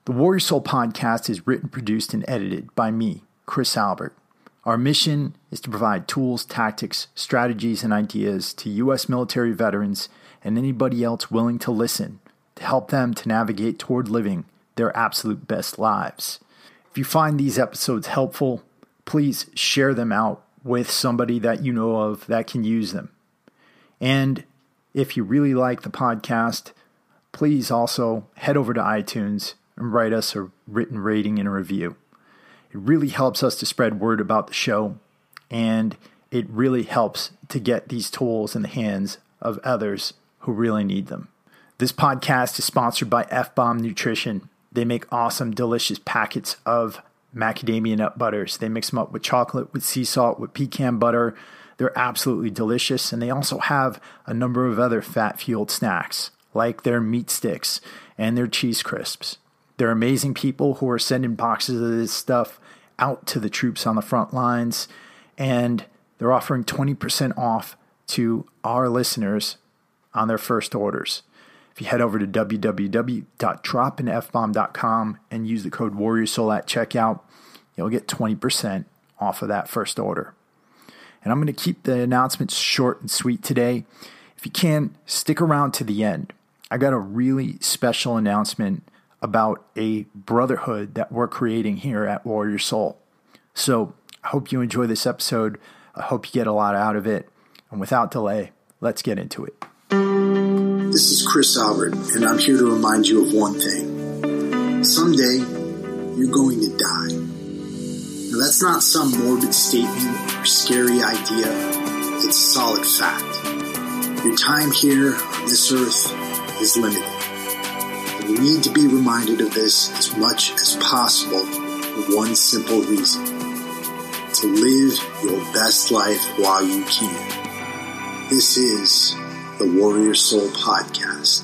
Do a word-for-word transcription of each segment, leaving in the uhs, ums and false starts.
The Warrior Soul podcast is written, produced, and edited by me, Chris Albert. Our mission is to provide tools, tactics, strategies, and ideas to U S military veterans and anybody else willing to listen to help them to navigate toward living their absolute best lives. If you find these episodes helpful, please share them out with somebody that you know of that can use them. And if you really like the podcast, please also head over to iTunes and write us a written rating and a review. It really helps us to spread word about the show, and it really helps to get these tools in the hands of others who really need them. This podcast is sponsored by F-Bomb Nutrition. They make awesome, delicious packets of macadamia nut butters. They mix them up with chocolate, with sea salt, with pecan butter. They're absolutely delicious, and they also have a number of other fat-fueled snacks, like their meat sticks and their cheese crisps. They're amazing people who are sending boxes of this stuff out to the troops on the front lines, and they're offering twenty percent off to our listeners on their first orders. If you head over to w w w dot drop in f bomb dot com and use the code WarriorSoul at checkout, you'll get twenty percent off of that first order. And I'm going to keep the announcements short and sweet today. If you can, stick around to the end. I got a really special announcement about a brotherhood that we're creating here at Warrior Soul. So I hope you enjoy this episode. I hope you get a lot out of it. And without delay, let's get into it. This is Chris Albert, and I'm here to remind you of one thing. Someday, you're going to die. Now, that's not some morbid statement or scary idea. It's a solid fact. Your time here on this earth is limited. And you need to be reminded of this as much as possible for one simple reason. To live your best life while you can. This is the Warrior Soul Podcast.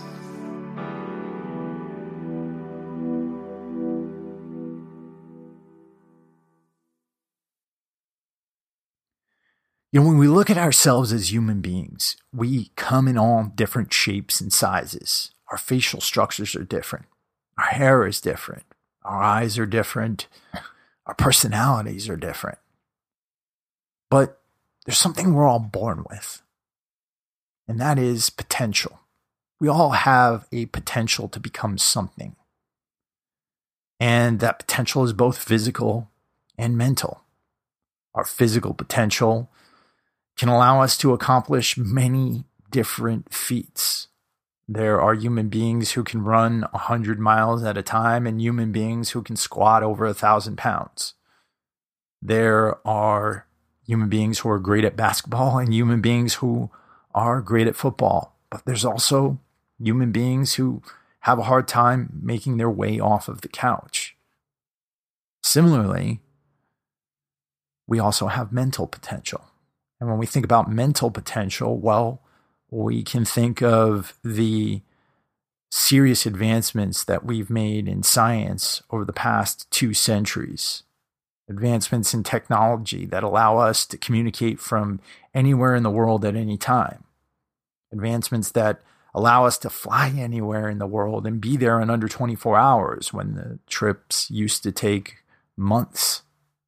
You know, when we look at ourselves as human beings, we come in all different shapes and sizes. Our facial structures are different. Our hair is different. Our eyes are different. Our personalities are different. But there's something we're all born with, and that is potential. We all have a potential to become something. And that potential is both physical and mental. Our physical potential can allow us to accomplish many different feats. There are human beings who can run one hundred miles at a time and human beings who can squat over one thousand pounds. There are human beings who are great at basketball and human beings who are great at football. But there's also human beings who have a hard time making their way off of the couch. Similarly, we also have mental potential. And when we think about mental potential, well, we can think of the serious advancements that we've made in science over the past two centuries. Advancements in technology that allow us to communicate from anywhere in the world at any time. Advancements that allow us to fly anywhere in the world and be there in under twenty-four hours when the trips used to take months.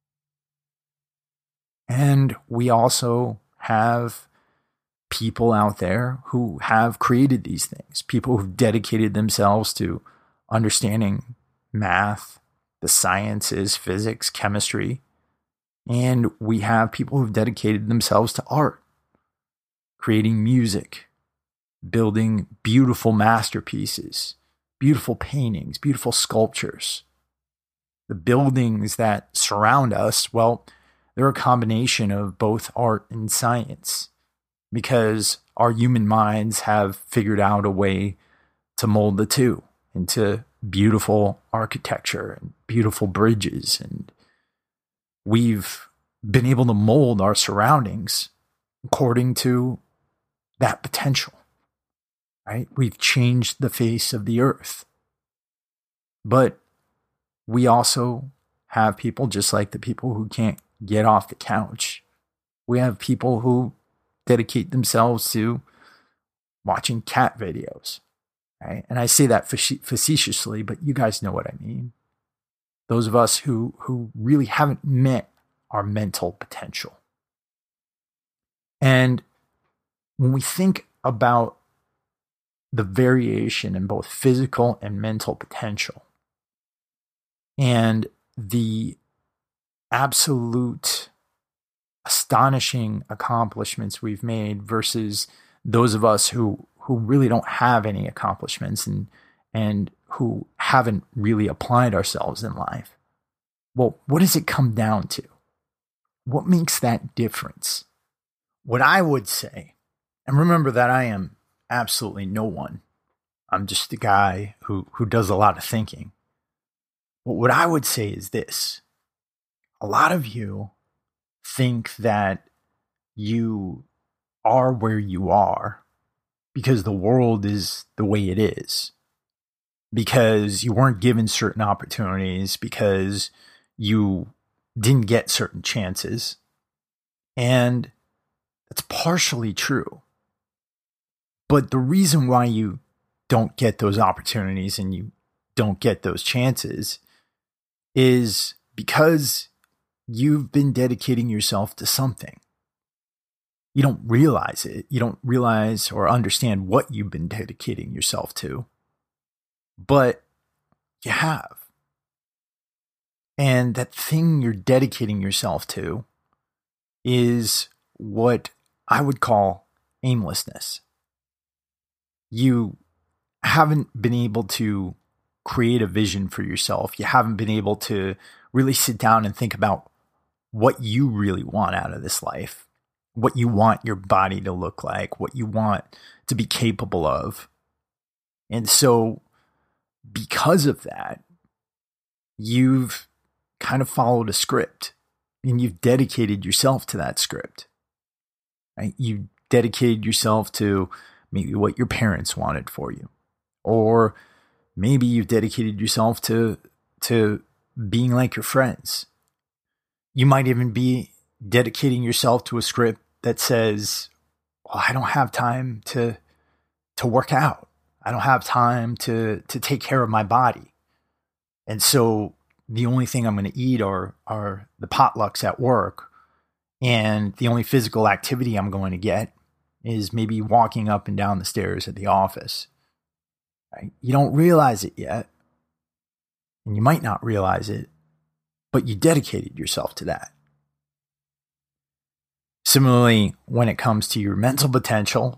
And we also have people out there who have created these things, people who've dedicated themselves to understanding math, the sciences, physics, chemistry. And we have people who've dedicated themselves to art, creating music, building beautiful masterpieces, beautiful paintings, beautiful sculptures. The buildings that surround us, well, they're a combination of both art and science because our human minds have figured out a way to mold the two into beautiful architecture and beautiful bridges. And we've been able to mold our surroundings according to that potential, right? We've changed the face of the earth. But we also have people just like the people who can't get off the couch. We have people who dedicate themselves to watching cat videos, right? And I say that facetiously, but you guys know what I mean. Those of us who, who really haven't met our mental potential. And when we think about the variation in both physical and mental potential, and the absolute astonishing accomplishments we've made versus those of us who, who really don't have any accomplishments and, and who haven't really applied ourselves in life. Well, what does it come down to? What makes that difference? What I would say, and remember that I am absolutely no one. I'm just a guy who, who does a lot of thinking. But what I would say is this. A lot of you think that you are where you are because the world is the way it is, because you weren't given certain opportunities, because you didn't get certain chances. And that's partially true. But the reason why you don't get those opportunities and you don't get those chances is because you've been dedicating yourself to something. You don't realize it. You don't realize or understand what you've been dedicating yourself to, but you have. And that thing you're dedicating yourself to is what I would call aimlessness. You haven't been able to create a vision for yourself. You haven't been able to really sit down and think about what you really want out of this life, what you want your body to look like, what you want to be capable of. And so because of that, you've kind of followed a script and you've dedicated yourself to that script, right? You dedicated yourself to maybe what your parents wanted for you, or maybe you've dedicated yourself to, to being like your friends. You might even be dedicating yourself to a script that says, well, I don't have time to, to work out. I don't have time to, to take care of my body. And so the only thing I'm going to eat are, are the potlucks at work. And the only physical activity I'm going to get is maybe walking up and down the stairs at the office. Right? You don't realize it yet. And you might not realize it, but you dedicated yourself to that. Similarly, when it comes to your mental potential,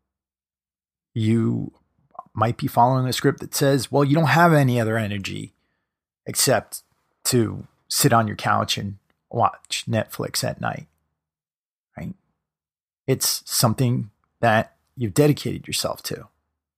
you might be following a script that says, well, you don't have any other energy except to sit on your couch and watch Netflix at night, right? It's something that you've dedicated yourself to.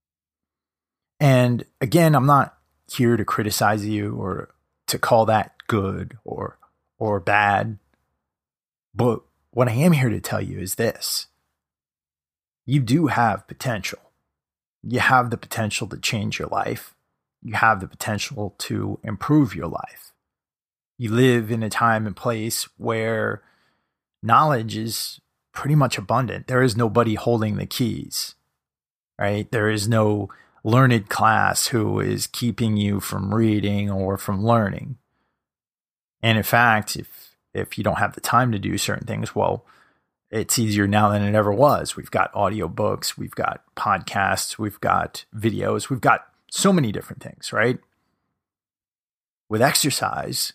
And again, I'm not here to criticize you or to call that good or or bad. But what I am here to tell you is this. You do have potential. You have the potential to change your life. You have the potential to improve your life. You live in a time and place where knowledge is pretty much abundant. There is nobody holding the keys, right? There is no learned class who is keeping you from reading or from learning. And in fact, if if you don't have the time to do certain things, well, it's easier now than it ever was. We've got audiobooks, we've got podcasts, we've got videos, we've got so many different things, right? With exercise,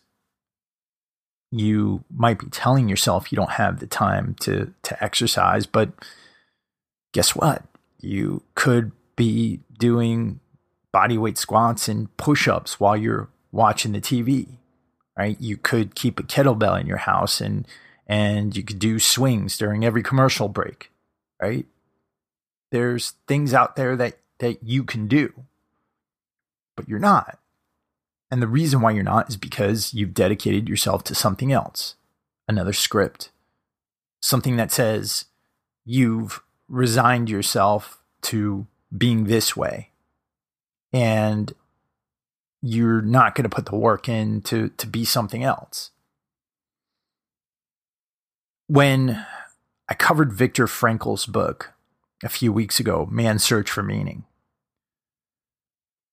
you might be telling yourself you don't have the time to, to exercise, but guess what? You could be doing body weight squats and push-ups while you're watching the T V, right? You could keep a kettlebell in your house and and you could do swings during every commercial break, right? There's things out there that, that you can do, but you're not. And the reason why you're not is because you've dedicated yourself to something else, another script, something that says you've resigned yourself to being this way. And you're not going to put the work in to, to be something else. When I covered Viktor Frankl's book a few weeks ago, Man's Search for Meaning,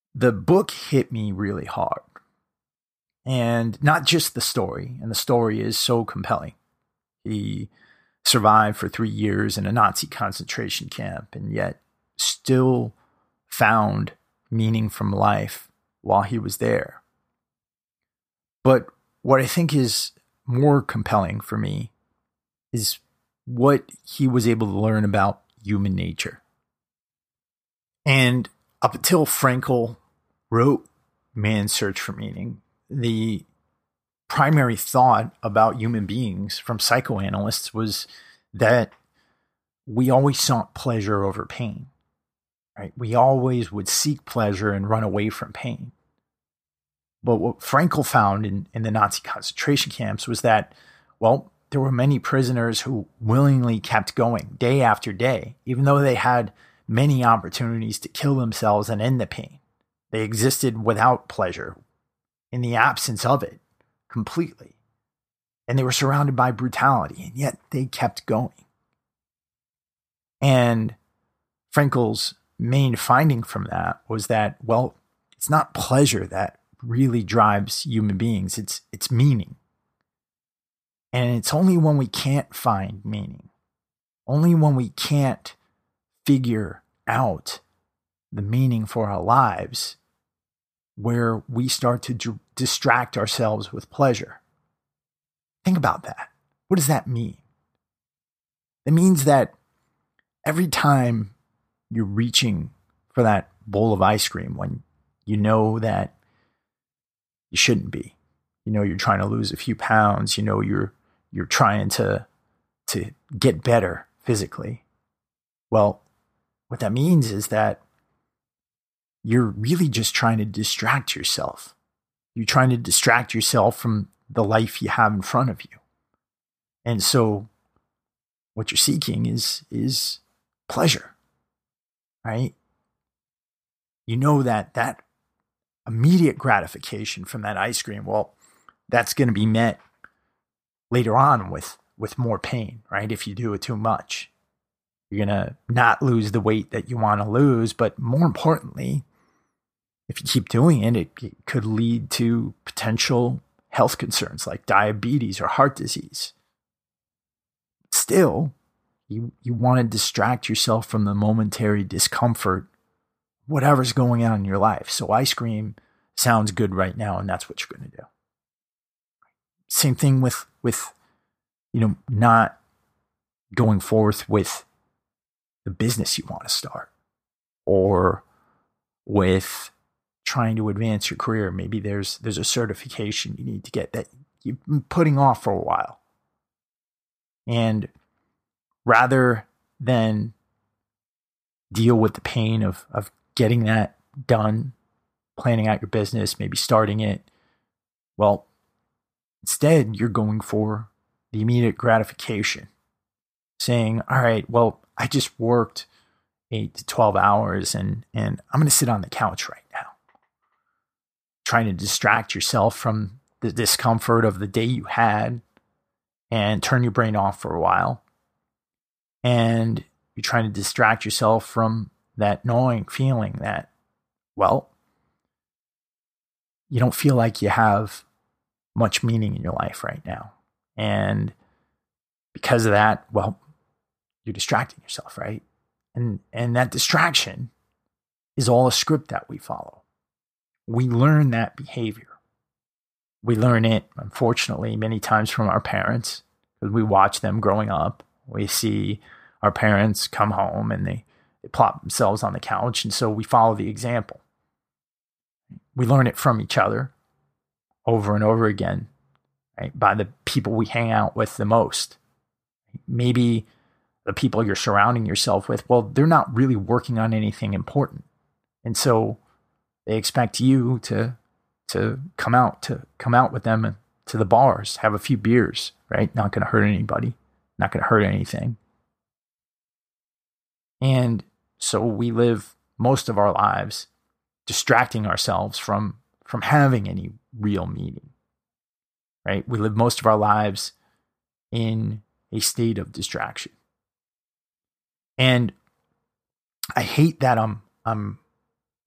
the book hit me really hard. And not just the story, and the story is so compelling. He survived for three years in a Nazi concentration camp and yet still found meaning from life while he was there. But what I think is more compelling for me is what he was able to learn about human nature. And up until Frankl wrote Man's Search for Meaning, the primary thought about human beings from psychoanalysts was that we always sought pleasure over pain, right? We always would seek pleasure and run away from pain. But what Frankl found in, in the Nazi concentration camps was that, well, there were many prisoners who willingly kept going day after day, even though they had many opportunities to kill themselves and end the pain. They existed without pleasure, in the absence of it, completely. And they were surrounded by brutality, and yet they kept going. And Frankl's main finding from that was that, well, it's not pleasure that really drives human beings, it's it's meaning. And it's only when we can't find meaning, only when we can't figure out the meaning for our lives, where we start to d- distract ourselves with pleasure. Think about that. What does that mean? It means that every time you're reaching for that bowl of ice cream when you know that you shouldn't be, you know you're trying to lose a few pounds, you know you're you're trying to to get better physically. Well, what that means is that you're really just trying to distract yourself. You're trying to distract yourself from the life you have in front of you. And so what you're seeking is, is pleasure, right? You know that that immediate gratification from that ice cream, well, that's going to be met later on with, with more pain, right? If you do it too much, you're going to not lose the weight that you want to lose, but more importantly, if you keep doing it, it, it could lead to potential health concerns like diabetes or heart disease. Still, you, you want to distract yourself from the momentary discomfort, whatever's going on in your life. So ice cream sounds good right now, and that's what you're going to do. Same thing with, with, you know, not going forth with the business you want to start, or with trying to advance your career. Maybe there's there's a certification you need to get that you've been putting off for a while. And rather than deal with the pain of, of getting that done, planning out your business, maybe starting it, well, instead you're going for the immediate gratification, saying, all right, well, I just worked eight to twelve hours and, and I'm going to sit on the couch right now. Trying to distract yourself from the discomfort of the day you had and turn your brain off for a while. And you're trying to distract yourself from that gnawing feeling that, well, you don't feel like you have much meaning in your life right now. And because of that, well, you're distracting yourself, right? And and that distraction is all a script that we follow. We learn that behavior. We learn it, unfortunately, many times from our parents, because we watch them growing up. We see our parents come home and they, they plop themselves on the couch, and so we follow the example. We learn it from each other over and over again, right? By the people we hang out with the most. Maybe the people you're surrounding yourself with, well, they're not really working on anything important. And so they expect you to to come out to come out with them to the bars, have a few beers, right? Not going to hurt anybody, not going to hurt anything. And so we live most of our lives distracting ourselves from from having any real meaning, right? We live most of our lives in a state of distraction. And I hate that I'm I'm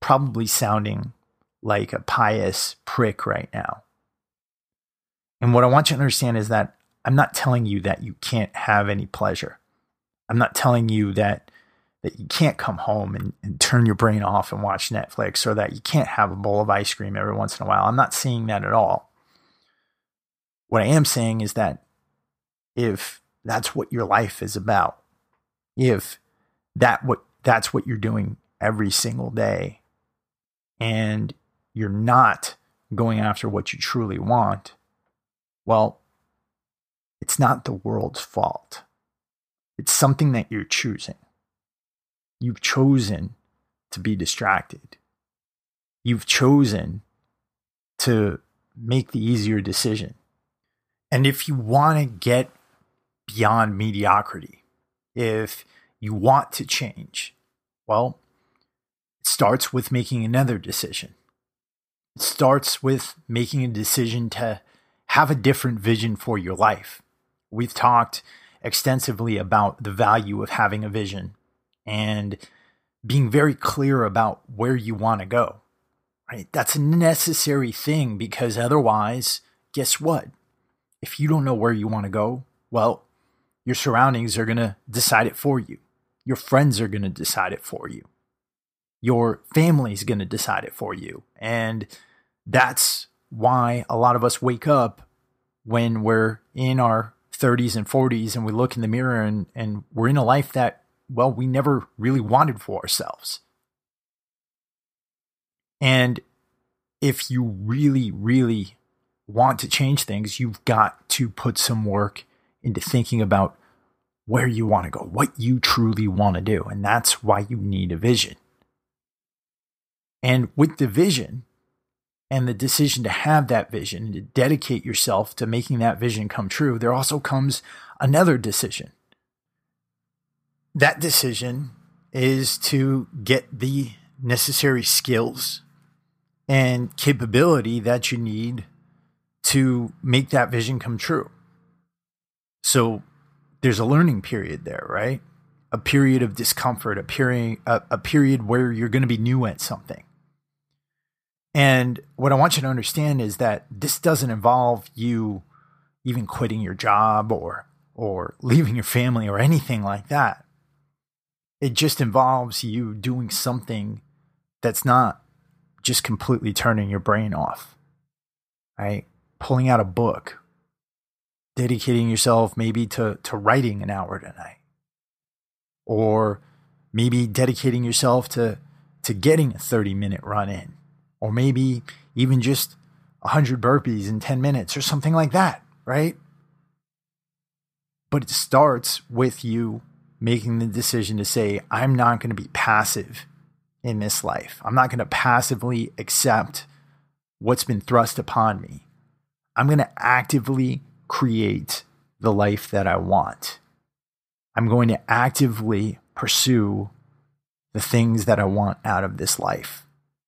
probably sounding like a pious prick right now. And what I want you to understand is that I'm not telling you that you can't have any pleasure. I'm not telling you that that you can't come home and, and turn your brain off and watch Netflix, or that you can't have a bowl of ice cream every once in a while. I'm not saying that at all. What I am saying is that if that's what your life is about, if that what that's what you're doing every single day, and you're not going after what you truly want, well, it's not the world's fault. It's something that you're choosing. You've chosen to be distracted. You've chosen to make the easier decision. And if you want to get beyond mediocrity, if you want to change, well, it starts with making another decision. It starts with making a decision to have a different vision for your life. We've talked extensively about the value of having a vision and being very clear about where you want to go, right? That's a necessary thing, because otherwise, guess what? If you don't know where you want to go, well, your surroundings are going to decide it for you. Your friends are going to decide it for you. Your family's going to decide it for you. And that's why a lot of us wake up when we're in our thirties and forties and we look in the mirror and, and we're in a life that, well, we never really wanted for ourselves. And if you really, really want to change things, you've got to put some work into thinking about where you want to go, what you truly want to do. And that's why you need a vision. And with the vision and the decision to have that vision and to dedicate yourself to making that vision come true, there also comes another decision. That decision is to get the necessary skills and capability that you need to make that vision come true. So there's a learning period there, right? A period of discomfort, a period, a, a period where you're going to be new at something. And what I want you to understand is that this doesn't involve you even quitting your job or or leaving your family or anything like that. It just involves you doing something that's not just completely turning your brain off, right? Pulling out a book, dedicating yourself maybe to, to writing an hour tonight, or maybe dedicating yourself to, to getting a thirty minute run in, or maybe even just one hundred burpees in ten minutes or something like that, right? But it starts with you making the decision to say, I'm not going to be passive in this life. I'm not going to passively accept what's been thrust upon me. I'm going to actively create the life that I want. I'm going to actively pursue the things that I want out of this life.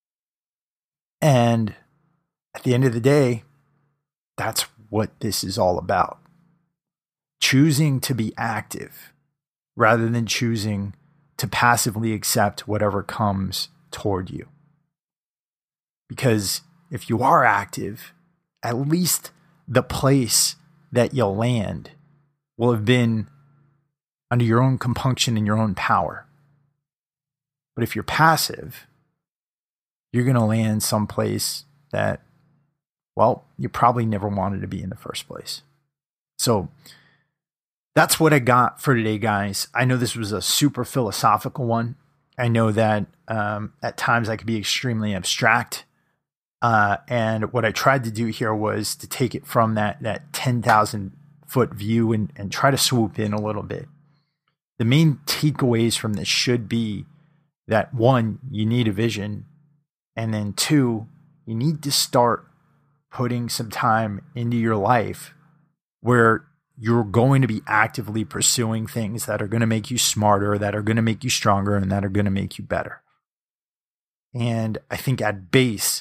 And at the end of the day, that's what this is all about. Choosing to be active rather than choosing to passively accept whatever comes toward you. Because if you are active, at least the place that you'll land will have been under your own compunction and your own power. But if you're passive, you're going to land someplace that, well, you probably never wanted to be in the first place. So that's what I got for today, guys. I know this was a super philosophical one. I know that um, at times I could be extremely abstract. Uh, and what I tried to do here was to take it from that, that ten thousand foot view and, and try to swoop in a little bit. The main takeaways from this should be that, one, you need a vision. And then two, you need to start putting some time into your life where you're going to be actively pursuing things that are going to make you smarter, that are going to make you stronger, and that are going to make you better. And I think at base,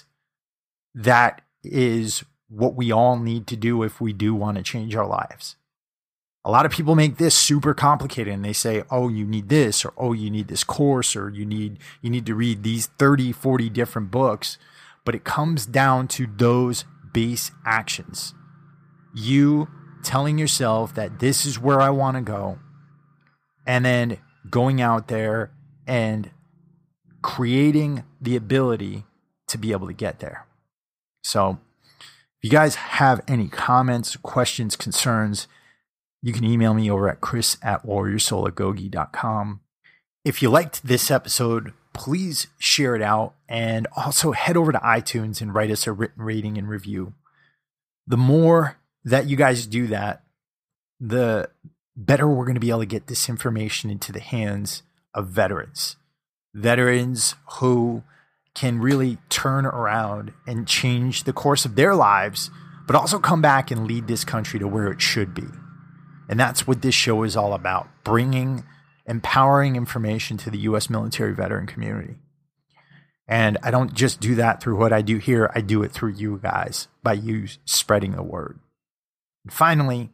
that is what we all need to do if we do want to change our lives. A lot of people make this super complicated and they say, oh, you need this, or oh, you need this course, or you need you need to read these thirty, forty different books. But it comes down to those base actions. You telling yourself that this is where I want to go, and then going out there and creating the ability to be able to get there. So if you guys have any comments, questions, concerns, you can email me over at chris at warrior soul agoge dot com. If you liked this episode, please share it out, and also head over to iTunes and write us a written rating and review. The more that you guys do that, the better we're going to be able to get this information into the hands of veterans. Veterans who can really turn around and change the course of their lives, but also come back and lead this country to where it should be. And that's what this show is all about, bringing empowering information to the U S military veteran community. And I don't just do that through what I do here. I do it through you guys, by you spreading the word. And finally,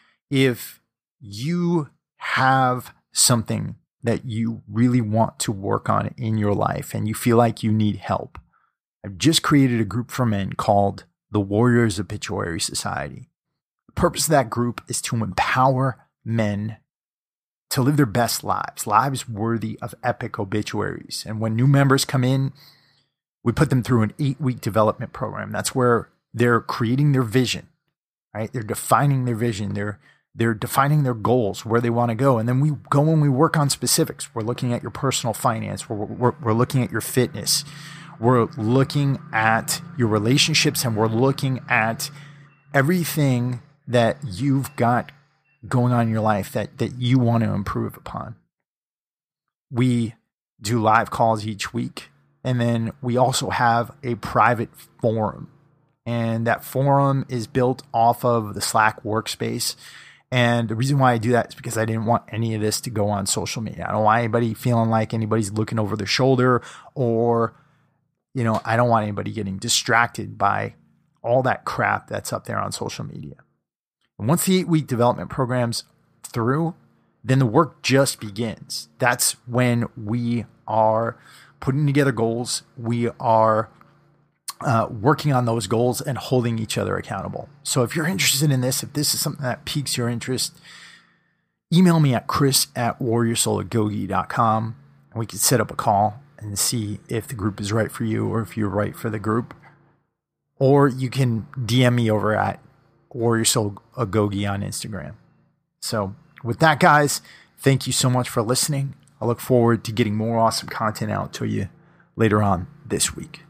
if you have something that you really want to work on in your life and you feel like you need help, I've just created a group for men called the Warriors Obituary Society. The purpose of that group is to empower men to live their best lives, lives worthy of epic obituaries. And when new members come in, we put them through an eight-week development program. That's where they're creating their vision, right? They're defining their vision. They're they're defining their goals, where they want to go. And then we go and we work on specifics. We're looking at your personal finance. We're, we're, we're looking at your fitness. We're looking at your relationships, and we're looking at everything that you've got going on in your life that, that you want to improve upon. We do live calls each week, and then we also have a private forum. And that forum is built off of the Slack workspace. And the reason why I do that is because I didn't want any of this to go on social media. I don't want anybody feeling like anybody's looking over their shoulder, or, you know, I don't want anybody getting distracted by all that crap that's up there on social media. And once the eight-week development program's through, then the work just begins. That's when we are putting together goals. We are uh, working on those goals and holding each other accountable. So if you're interested in this, if this is something that piques your interest, email me at chris at warrior soul agoge dot com, and we can set up a call and see if the group is right for you or if you're right for the group. Or you can D M me over at Warrior Soul Agoge on Instagram. So with that, guys, thank you so much for listening. I look forward to getting more awesome content out to you later on this week.